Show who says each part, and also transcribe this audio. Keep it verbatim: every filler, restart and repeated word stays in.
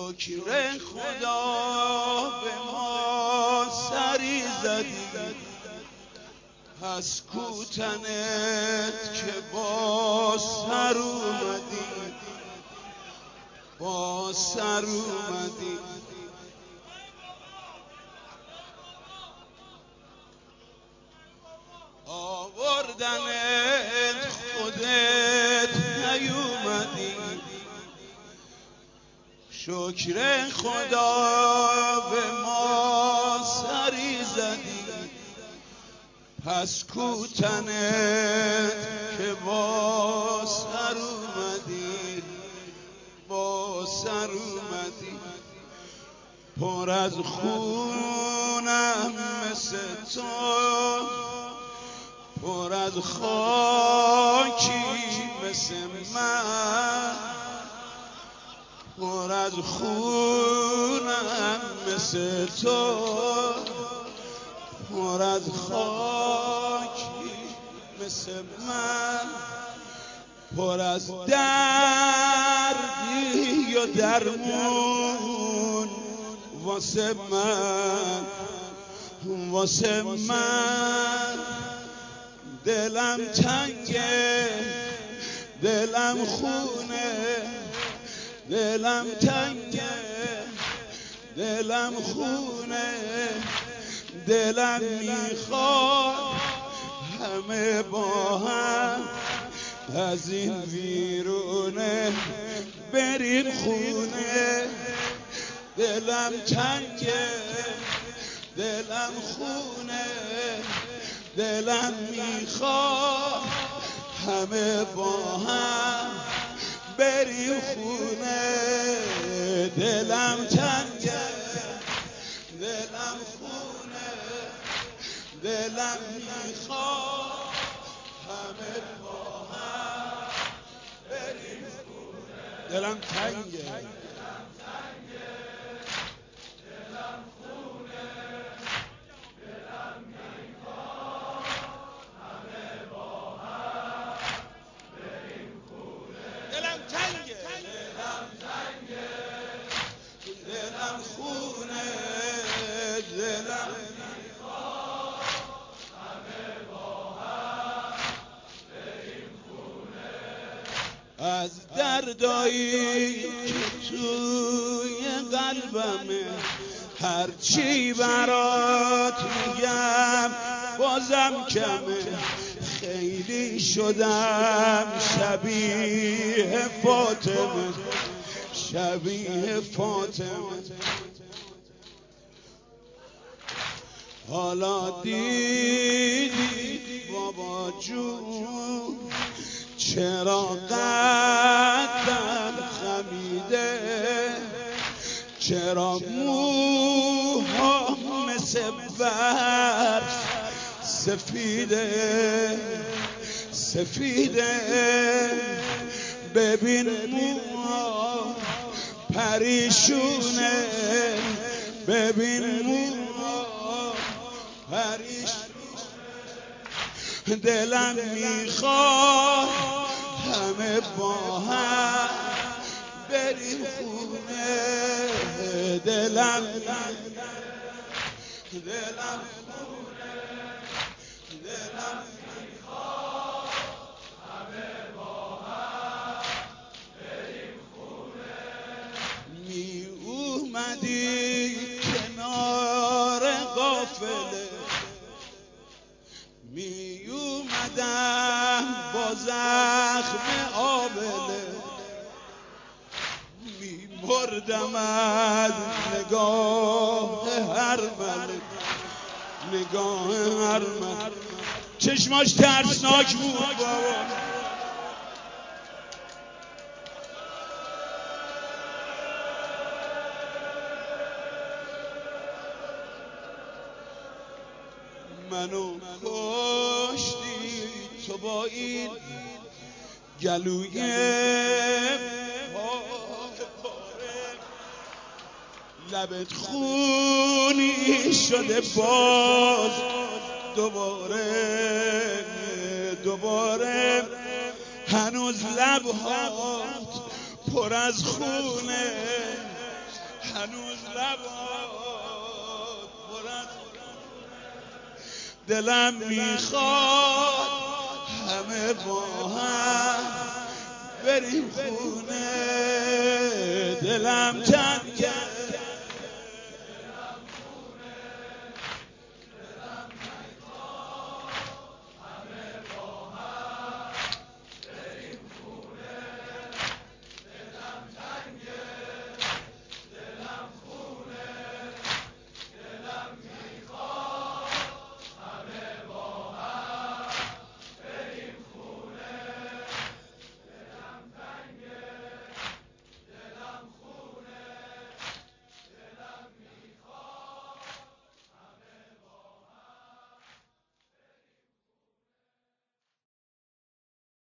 Speaker 1: شکر خدا به ما سری زدی، پس کوتنت که با سر اومدی، با سر اومدی. آوردنت خودت نیومدی، شکر خدا به ما سری زدی، پس کوتنت که با سر اومدی، با سر اومدی. پر از خونم مثل تو، پر از خاکی مثل من، پر از خونم مثل تو، پر از خاکی مثل من، پر از دردی و درمون واسه من، واسه من. دلم تنگه، دلم خونه، دلم تنگه، دلم خونه، دلم میخواد همه با هم از این ویرونه بریم خونه. دلم تنگه، دلم خونه، دلم میخواد همه با هم بریم خونه. دلم تنگه، دلم خونه، دلم میخواد همه با هم بریم خونه. دلم تنگه، دلم خونه، دلم میخواد همه با هم بریم خونه. از دردایی که توی قلبمه هرچی برات میگم بازم کمه. خیلی شدم شبیه فاطمه، شبیه فاطمه. حالا دیدی بابا جون چرا قدم خمیده، چرا موها مثل برف سفیده، سفیده. ببین موها پریشونه، ببین موها پریشونه. دلم میخواد همه با هم بریم خونه. دلم دلم خونه، دلم میخواد همه با هم بریم خونه. می اومدی کنار قافله، می اومدم با زخم آبله، می مردم از نگاه هر ملک، نگاه هر ملک. چشماش ترسناک بود بابا. منو کشتی تو با این گلوی پاره، لبت خونی شده باز دوباره، دوباره. هنوز لبهات پر از خونه، هنوز لبات پرد دلم میخواد همه با هم بریم خونه دلم چند